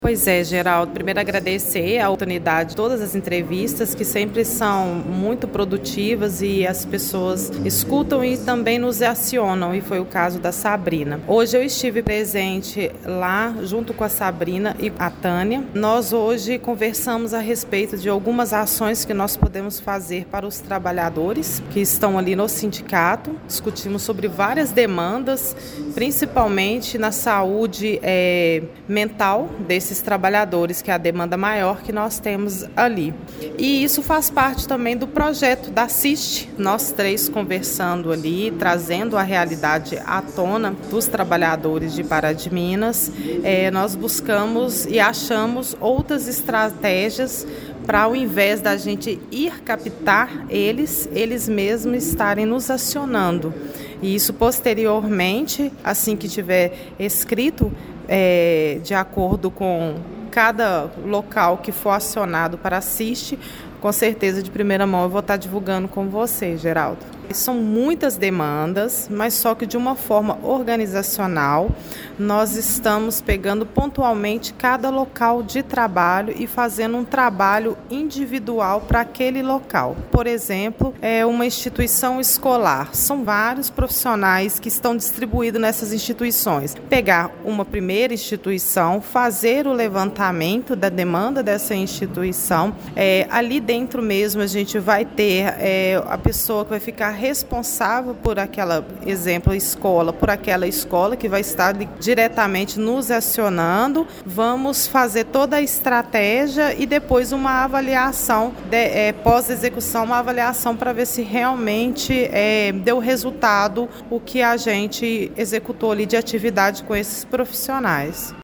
Pois é, Geraldo, primeiro agradecer a oportunidade de todas as entrevistas que sempre são muito produtivas e as pessoas escutam e também nos acionam, e foi o caso da Sabrina. Hoje eu estive presente lá junto com a Sabrina e a Tânia. Nós hoje conversamos a respeito de algumas ações que nós podemos fazer para os trabalhadores que estão ali no sindicato. Discutimos sobre várias demandas, principalmente na saúde mental desses trabalhadores, que é a demanda maior que nós temos ali. E isso faz parte também do projeto da CIST, nós três conversando ali, trazendo a realidade à tona dos trabalhadores de Pará de Minas. Nós buscamos e achamos outras estratégias para, ao invés da gente ir captar eles mesmos estarem nos acionando. E isso posteriormente, assim que tiver escrito, de acordo com cada local que for acionado para assistir, com certeza de primeira mão eu vou estar divulgando com você, Geraldo. São muitas demandas, mas só que de uma forma organizacional. Nós estamos pegando pontualmente cada local de trabalho e fazendo um trabalho individual para aquele local. Por exemplo, uma instituição escolar. São vários profissionais que estão distribuídos nessas instituições. Pegar uma primeira instituição, fazer o levantamento da demanda dessa instituição. Ali dentro mesmo a gente vai ter a pessoa que vai ficar responsável por aquela, exemplo, escola, por aquela escola que vai estar diretamente nos acionando. Vamos fazer toda a estratégia e depois uma avaliação, pós-execução, uma avaliação para ver se realmente deu resultado o que a gente executou ali de atividade com esses profissionais.